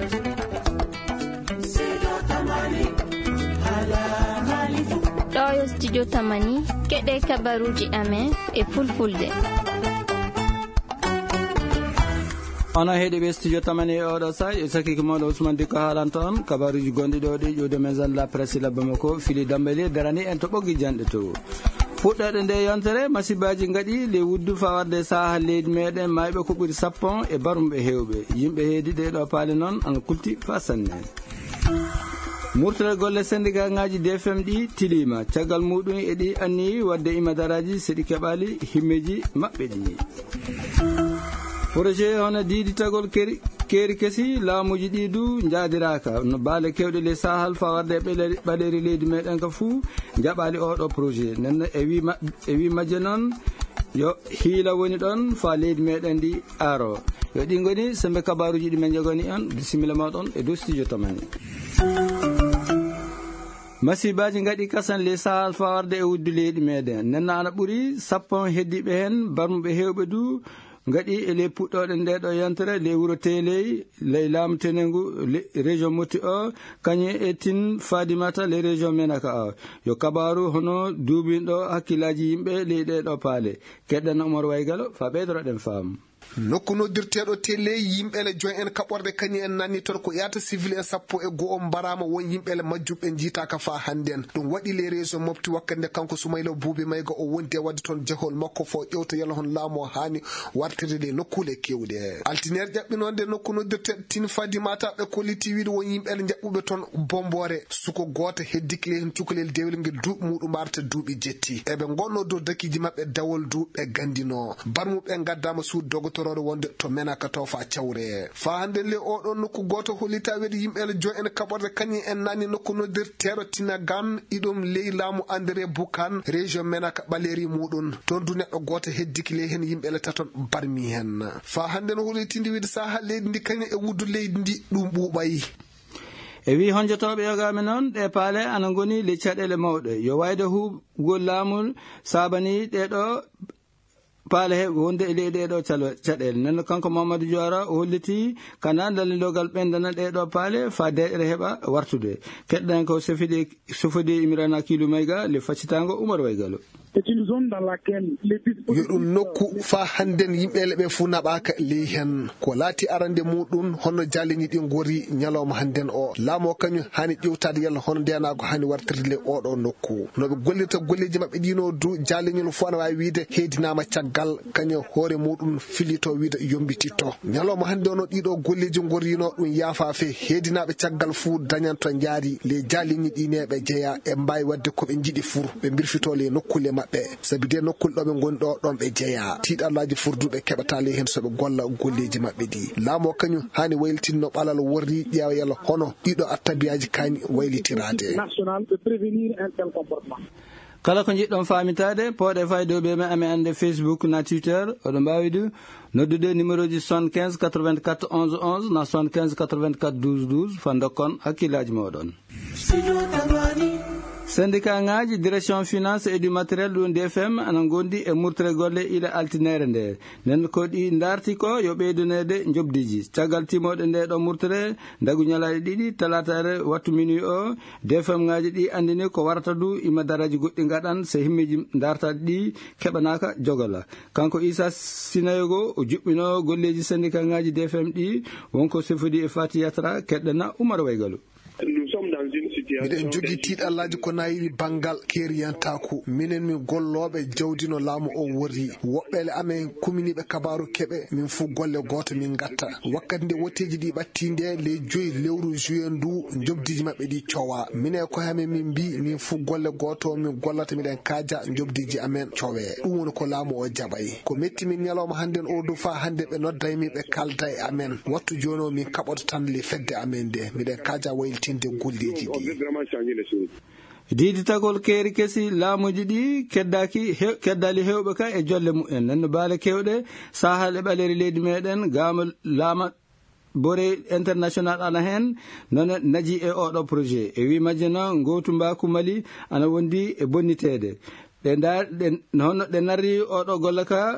ɗo studio Tamani keɗe kabaruji amen e fulfulde. ono heeɗiɓe studio Tamani e oɗo sa e sakiki moɗo Ousmane Dikko haalanta on kabaruji gonɗi ɗo ɗi ƴuwde maison la presse la Bamako Fili Dambeli darani en to ɓoggi janɗe to fuɗɗode nde yontere masibaji gaɗi le wuddu fawarde saaha leydi meɗen mayɓe ko ɓuuri 10 e barumɓe hewɓe yimɓe heedi ɗeɗo paale noon ana kulti fa sanne. murtere golle syndicat ngaji DFM ɗi tilima caggal muɗum eɗi anni wadde imadaraji seɗi keɓali himmeji maɓɓe ɗi. projet hono diditagol keeri kesi laamuji ɗi du jaadiraka no baale kewɗe le sahal fawarde ɓaɗeri leydi meɗen ka fuu jaɓali oɗo projet nenno e wi majje noon yo hiila woni ɗon fa leydi meɗen ndi aro yo ɗi goni sembe kabaruji ɗi men jogoni on bisimilla moɗon e dow studio Tamani. masibaji gaɗi kasan le sahal fawarde e wuddu leydi meɗen nenno ana ɓuuri 10 heddiɓe hen barmuɓe hewɓe du gaɗi ele puɗɗoɗe ndeɗo yantere le wuro Teley ley laamu tenengu région Moti o kañum e tin Fadimata le région Menaka o yo kabaru hono duubinɗo hakkillaji yimɓe ley ɗeɗo paale keɗɗen Oumar Waygalo fa ɓeydoroɗen faamu. nokku noddirteɗo tele yimɓele joyi en kaɓorde kañi en nanni toon ko yata civil en 12 mbarama won yimɓele majjuɓe jiitaka fa hande en ɗum waɗi les région mofti wakkande kanko Soumaïla Boubé Mayga o wondi e wadde toon jehol makko fo ƴewta yalla hon laamu hani wartirde le nokkule kewɗe altinere jaɓɓinode nokku noddirteɗo tin Fadimata ɓe kolliti wiide won yimɓele jaɓɓuɓe toon bombore suko goto heddikle hen cukalel dewel ngel duuɓi muɗum arta duuɓi jetti eɓe gonno dow dakiji mabɓe dawol duuɓe gandino barmuɓe gaddama suud dogoto wonde to Menaka to fa cawre fa hande le oɗo nokku goto hollita wedi yimɓele jo en kaɓorde kañi en nani nokku noddirteɗo Tinagan iɗum ley laamu André Boukan région Menaka ɓaleri muɗum toon du neɗɗo goto heddiki ley hen yimɓele taton barmi hen fa hande no hollitinde wiide saha leydi ndi kañi e wuddu leydi ndi ɗum ɓuuɓayi. e wi honjotoɓe yogami noon ɗe paale ana goni le caɗele mawɗe yo wayde hugol laamul sabani ɗeɗo paale he wonde e leydi ɗeɗo caɗele nenno kanko Mamadou Diora o holliti kana dalilogal ɓendana ɗeɗo paale fa deɗere heɓa wartude keɗɗen ko sofodi Imrana Kilou Mayga le faccitango Oumar Waygalo. C'est une zone dans laquelle les yoɗum nokku fa handen yimɓele ɓe fu naɓaka ley hen ko laati arande muɗum hono jalleñi ɗi gori ñalawma handen o laamo kañum hani ƴewtade yalla hono ndenago hani wartirde le oɗo nokku noɓe gollirta golleji mabɓe ɗino du jalleñol fo ana wawi wiide heedinama caggal kañum hoore muɗum filito wiide yombititto ñalawma hande ono ɗiɗo golleji gorino ɗum yaafafe heedinaɓe caggal fu dañanto jaari le jalleñi ɗineɓe jeeya e mbawi wadde koɓe jiiɗi fur ɓe birfito le nokkule maɓɓe sabi de nokkul ɗo ɓe goni ɗo ɗon ɓe jeeya tiiɗallaji furduɓe keɓata ley hen soɓe golla golleji maɓɓe ɗi laamo kañum hani waylitinno ɓalal worri ƴeewa yalla hono ɗiɗo attabiyaji kani waylitirade kala ko jiɗɗon famitade pooɗe faydoɓe me ame ande Facebook na Twitter oɗo mbawi du noddude numéro ji 75 84 11 11 na 75 84 12 12 fa dokkon hakkillaji moɗon. syndicat ngaji direction finance et du matériel ɗum DFM ana gondi e murtere golle ila altinere nde nen ko ɗi darti ko yo ɓeydunede jobdiji caggal timoɗe nde ɗo murtere dagu ñalaɗe ɗiɗi talatare wattu minuit o DFM ngaji ɗi andini ko warata du ima daraji goɗɗi gaɗan so himmeji dartaɗe ɗi keɓanaka jogola kanko Issa Sinayogo o juɓɓino golleji syndicat ngaji DFM ɗi wonko sefodi e Fati Yatra keɗɗana Oumar Waygalo. miɗen jogui tiiɗallaji ko nayiri banggal keriyantaku minen min golloɓe jawdino laamu o wori woɓɓele amen kuminiɓe kabaru keɓe min fu golle goto min gatta wakkati nde wotteji ɗi ɓattinde le 5 lewru juin ndu jobdiji mabɓe ɗi cowa minen ko hamen min mbi min fu golle goto min gollata miɗen kaaja jobdiji amen cowe ɗum woni ko laamu o jaɓay ko metti min ñalawma handen o du fa hande ɓe nodday min ɓe kalda e amen wattu joni o min kaɓoto tan le fedde amen nde miɗen kaaja waylitinde golleji ɗi diditagol keeri kesi laamuji ɗi keddali hewɓe ka e jolle mumen nenno baale kewɗe sahal e ɓaleri leydi meɗen gama laama bore international ana hen nono naji e oɗo projet e wi majje noon gotu mbaku Mali ana wondi e bonnitede hono ɗe narri oɗo golle ka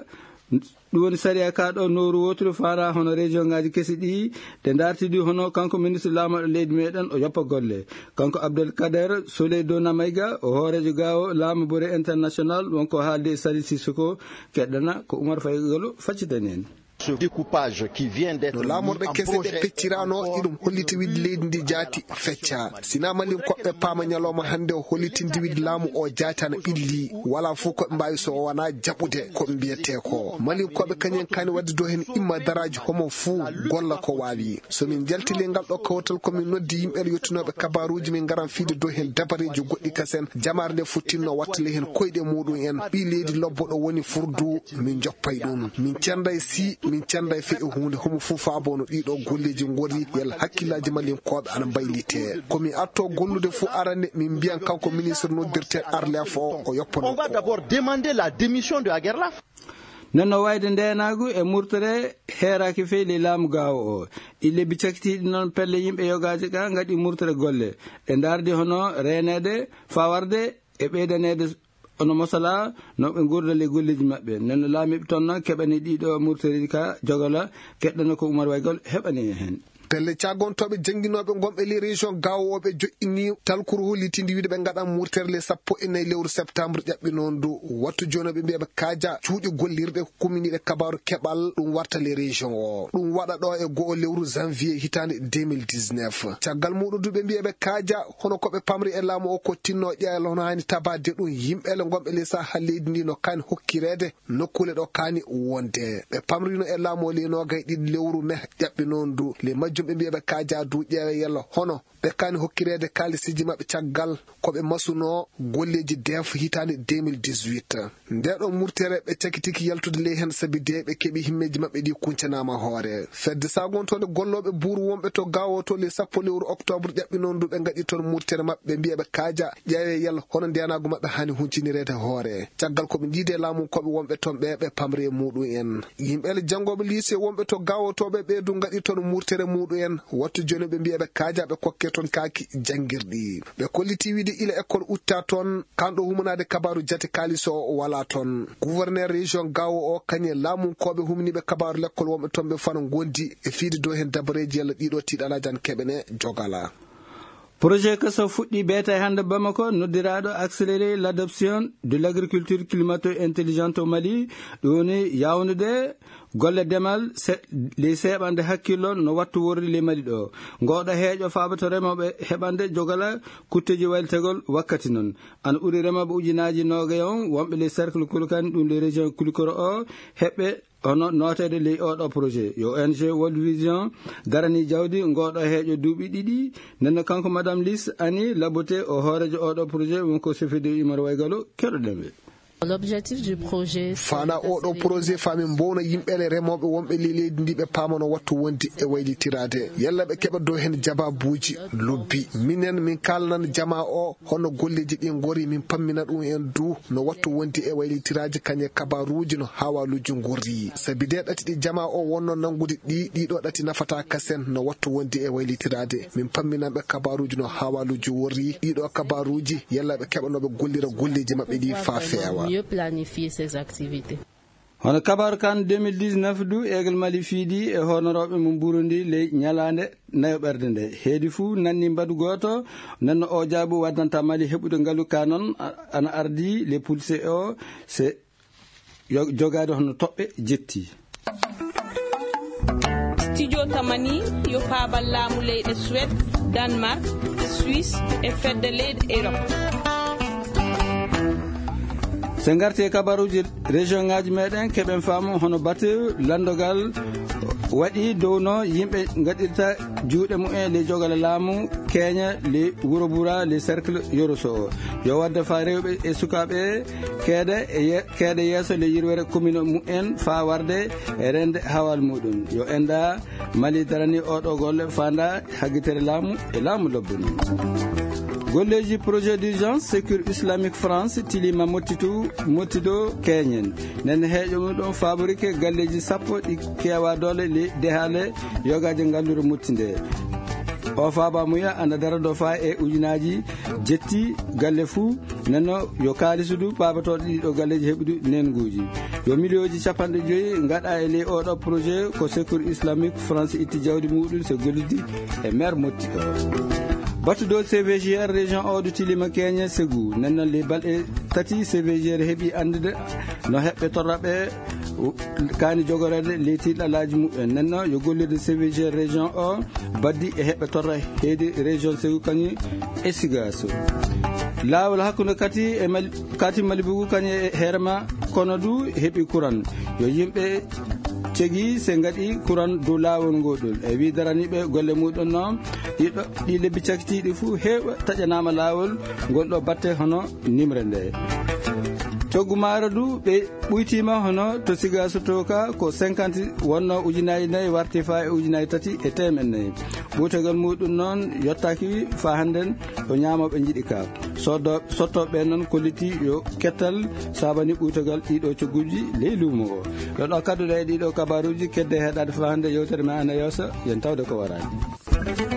ɗum woni saria ka ɗo noru woturu fara hono région ngaji kesi ɗi te dartidi hono kanko ministre lamaɗo leydi meɗen o yoppa golle kanko Abdelkader Souleydo Namayga o hoorejo gawo laamu bore international wonko haalde Sali Sissoko keɗɗana ko Oumar Faygolo faccitani en. Ce découpage qui vient d'être lamorde kese ɗe peccirano iɗum holliti wiide leydi ndi jaati fecca sina malin koɓɓe paama ñalawma hannde o hollitindi wiide laamu o jaatana ɓilli wala fof koɓe mbawi so wona jaɓude koɓe mbiyete ko malin koɓe kañen kani wadde do hen imma daraji homo fuu golla ko wawi somin jaltili ngal ɗo kawtal komin noddi yimɓe yettunoɓe kabaruji min garan fiide do hen dabareji goɗɗi kasen jamare nde futtinno wattale hen koyɗe muɗum en ɓi leydi lobbo ɗo woni furdu min joppay ɗum min cenday si min canda e feƴo hunde homo fof faabono ɗiɗo golleji gori yalla hakkillaji malin koɓe ana baylite komi atto gollude fo arande min mbiyan kanko ministre noddirte Arlef o yoppano on va d'abord demander la démission de Aguerlaf. nanno wayde ndenagu e murtere heeraki feeli laamu gawo o ille bi caktiɗi noon pelle yimɓe yogaji ka gaɗi murtere golle e dardi hono renede fawarde e ɓeydanede ono mosala no ɓe gurdale golleji maɓɓe nenno laamiɓe toon noon keɓani ɗiɗo murteriji ka jogala keɗɗano ko Oumar Waygol heɓani hen pelle cagontoɓe jangguinoɓe gomɓe les région gawoɓe joƴƴini talkuru hollitindi wiide ɓe gaɗan murterle 14 lewru septembre ƴaɓɓi noon du wattu joni ɓe mbiyaɓe kaaja cuuɗi gollirɗe commune ɗe kabaru keɓal ɗum warta les région o ɗum waɗa ɗo e go'o lewru janvier hitande 2019 caggal muɗum du ɓe mbiyaɓe kaaja hono koɓe pamri e laamu o ko tinno ƴeela hono hani tabade ɗum yimɓele gomɓe les saha leydi ndi no kani hokkirede nokkule ɗo kani wonde ɓe pamrino e laamu o lenogay ɗiɗi lewru me ƴaɓɓi noon du les majjum ɓe mbiyaɓe kaaja du ƴeewe yalla hono ɓe kani hokkirede kalisiji maɓɓe caggal koɓe masuno golleji def hitande 2018 ndeɗo murtere ɓe cakitiki yaltude ley hen saabi de ɓe keeɓi himmeji maɓɓe ɗi kuncanama hoore fedde sagontode golloɓe buuru wonɓe to gawo to le 10 lewru octobre ƴaɓɓi noon du ɓe gaɗi toon murtere maɓɓe ɓe mbiyaɓe kaaja ƴeewe yalla hono ndeyanagu maɓɓe hani huncinirede hoore caggal koɓe jiide laamu koɓe wonɓe toon ɓe pamre muɗum en yimɓele janggoɓe lycée wonɓe to gawotoɓe ɓe du gaɗi toon murtere muɗum en wattu joni ɓe mbiyaɓe kaaja ɓe kokke toon kaaki janguirɗi ɓe kolliti wiide ila école utta toon kanɗo humanade kabaru jati kaliso wala toon gouverneur région gawo o kañe laamu koɓe humniɓe kabaru l'école wonɓe toon ɓe fano gondi e fiide do hen dabareji yalla ɗiɗo tiɗalaji an keɓene jogala projet que so fuɗɗi beeta hande Bamako noddiraɗo accélérer l'adoption de l'agriculture climato-intelligente au Mali ɗum woni yawnude golle demal les seɓande hakkillo no wattu worri le Mali ɗo ngoɗo heeƴo faabato remoɓe heɓande jogala kutteji waylitegol wakkati noon ana ɓuuri remoɓe ujunaji noga on wonɓe les cercle kulkani ɗum les région kulkoro o heɓɓe hono notede ley oɗo projet yo ONG World Vision darani jawdi ngoɗo heeƴo duuɓi ɗiɗi nenno kanko madame Lys Ani Laboté o hoorejo oɗo projet wonko sefide Oumar Waygalo keɗoɗenɓe. L'objectif du projet fana oɗo projet fami mbowna yimɓele remoɓe wonɓe leydi ndi ɓe pamano wattu wondi e waylitirade yalla ɓe keɓa dow hen jababuji lobbi minen min kalnan jama o hono golleji ɗi gori min pammina ɗum en du no wattu wondi e waylitiraji kañe kabaruji no hawaluji gori saabi de ɗati ɗi jama o wonno nangude ɗiɗo ɗati nafata kasen no wattu wondi e waylitirade min pamminanɓe kabaruji no hawaluji wori ɗiɗo kabaruji yalla ɓe keɓanoɓe gollira golleji maɓɓe ɗi fa feewa mieux planifier ses activités. hono kabaru kan 2019 du Aigle Mali fiidi e honoroɓe mo Burundi ley ñalande nayo ɓerde nde heedi fuu nanni mbadu goto nanno o jaabu waddanta Mali heɓude ngalu ka noon ana ardi les pulse o se jogade hono toɓɓe jetti studio tamani yo paabal laamu leyɗe Suède Danemark Suisse e fedde leyɗe Europe se garti e kabaruji région ngaji meɗen keɓen faamu hono batew landogal waɗi downo yimɓe gaɗirta juuɗe mumen le jogala laamu keña le wuro bura le cercle yoroso o yo wadde fa rewɓe e sukaɓe keede yeeso le yirwere commune mumen fa warde e rende hawal muɗum yo enda Mali darani oɗo golle fanda haggitere laamu e laamu lobbuni golleji projet d'urgence sécure islamique France tilima mottido keñen nen heeƴo muɗum fabrique galleji sappo ɗi kewa dole le dehale yogaji ngallure muttinde o faaba muya anda dara do fa e ujunaji jetti galle fuu nenno yo kalisudu babatoɗo ɗiɗo galleji heɓudu nenguji yo millions ji 50 ngada e le oɗo projet ko secours islamique France itti jawdi muɗum so gollidi e maire Motti o battuɗo CVGR région o de Tilima Kenya Ségou nannon le balɗe tati CVGR heeɓi andude no heɓɓe torraɓe kani jogorede leytiɗo alaji muɗum nanno yo gollide CVGR région o baddi e heɓɓe torra heedi région Ségou kañum e Sigasso lawol hakkude kati Malibougou kañum e Herma kono du heeɓi courant yo yimɓe cegi se ngadi courant do lawol ngoɗol e wi daraniɓe golle muɗum noon ɗi lebbi cakkitiɗi fuu heeɓa taƴanama lawol gonɗo batte hono nimre nde coggu maaro du ɓe ɓuytima hono to Sigasso to ka ko 50 wonno ujunaji 4 warti fa e ujunaji 3 e temedde 4 ɓuytogal muɗum noon yottaki fa hannden o ñamoɓe jiiɗi ka sottoɓe noon kolliti yo kettal sabani ɓuytogal ɗiɗo cogguji ley luumo o yo ɗo kadduɗa e ɗiɗo kabaruji kedde heɗade fa hande yewtere ma ana yoosa yen tawde ko warani.